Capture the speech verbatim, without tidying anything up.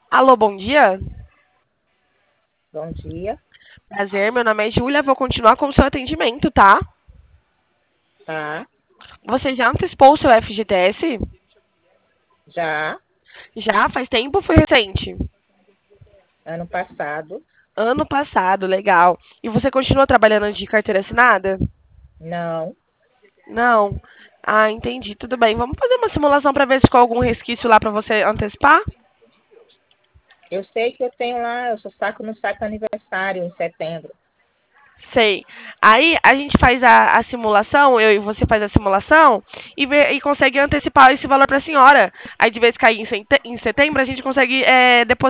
Alô, bom dia. Bom dia, Prazer, meu nome é Júlia. Vou continuar com o seu atendimento, tá? tá? Você já antecipou o seu F G T S? Já Já? Faz tempo ou foi recente? ano passado, Ano passado, legal. E você continua trabalhando de carteira assinada? não. Não. Ah, entendi. Tudo bem. Vamos fazer uma simulação para ver se ficou algum resquício lá para você antecipar? Eu sei que eu tenho lá, eu só saco no saco aniversário em setembro. Sei. Aí a gente faz a, a simulação, eu e você faz a simulação e, vê, e consegue antecipar esse valor para a senhora. Aí de vez cair em, sete- em setembro, a gente consegue é, depositar